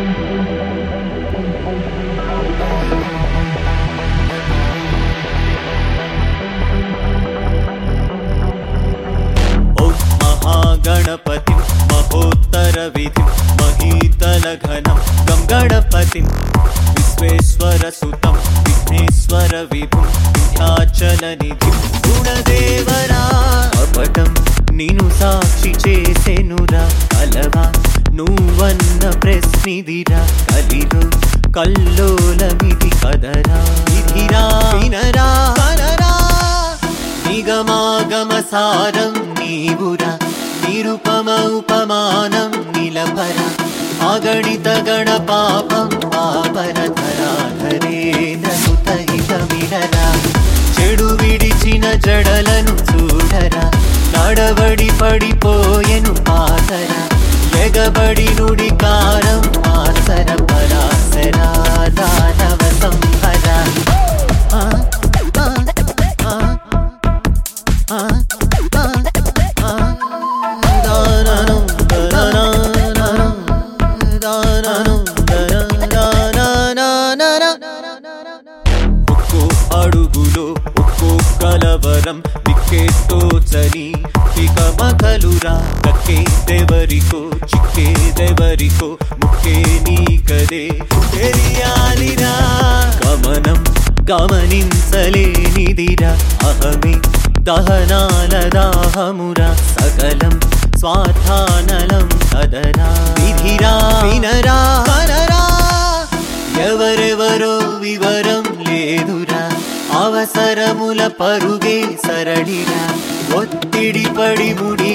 गणपतिं महोत्तरविधिं महीतलघनं गं गणपतिं विश्वेश्वरसुतं विघ्नेश्वरविभुं विन्ध्याचलनिधिं गुणदेवरा అపటం నిను సాక్షి చేసెనురా కలవా నువ్వన్న ప్రశ్నిదిరా కలిలో కల్లోలమిది కదరా విధిరా వినరా కనరా నిగమాగమ సారం నీవురా నిరుపమ ఉపమానం నిలపర అగణిత గణ పాపం పాపర ధరాధరేంద్ర సుతహిత వినరా చెడు విడిచిన జడలను చూడరా నడబడి పడిపోయెను పాతర ఎగబడి నుడి కారం ఆసర పరాసరా దానవ సంహర అడుగులో ఒక్కో కలవరం దిక్కేతోచని పికమకలురా దక్కేదెవరికో చిక్కేదెవరికో ముక్కే నీకదే తెలియాలిరా గమనం గమనించలేనిదిరా అహమే దహనాల దాహమురా సకలం స్వార్థానలం కదరా విధిరా వినరా కనరా ఎవరెవరో వివరం లేదురా అవసరముల పరుగే సరళిరా ఒత్తిడి పడి ముడి